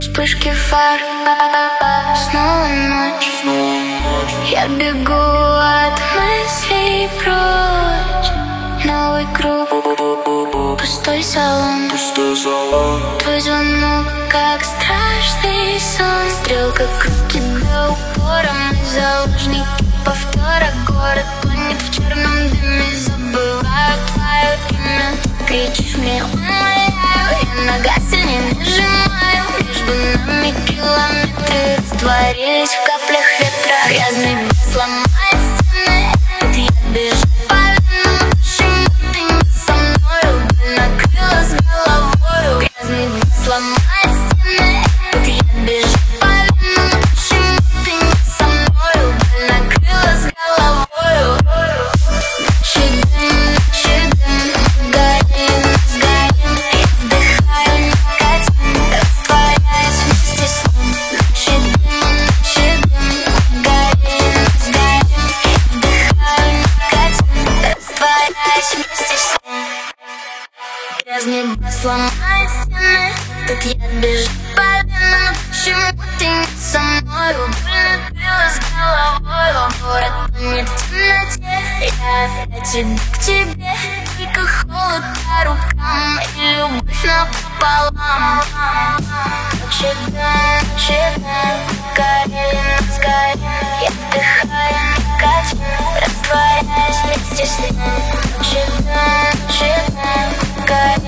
Вспышки фар, снова ночь. Я бегу от мыслей прочь. Новый круг, пустой салон. Твой звонок, как страшный сон. Стрелка крутит до упора. Мы заложники повтора. Город тонет в черном дыме. Забываю твое имя. Кричишь мне, умоляю. Я на газ сильнее нажимаю. Между нами километры растворились в каплях ветра. Грязный бит сломает стены. Тут я бежу по венам. Почему ты не со мною? Боль накрыла с головою. Грязный бит сломает стены. Тут я бежу по венам. Почему ты не со мною? Боль накрыла с головою. Ночи дым, горим, сгорим. Я вдыхаю никотин, растворяюсь вместе с ним. Ночи дым, горим, сгорим. Я вдыхаю никотин, растворяюсь вместе с ним. Грязный бас сломает стены. Тут я бежу по венам. Почему ты не со мною? Боль накрыла с головой. Город тонет в темноте. Я опять иду к тебе. Только холод по рукам и любовь напополам. Ночи дым, горим, сгорим. Я вдыхаю никотин, растворяюсь вместе с ним. Ночи дым, горим.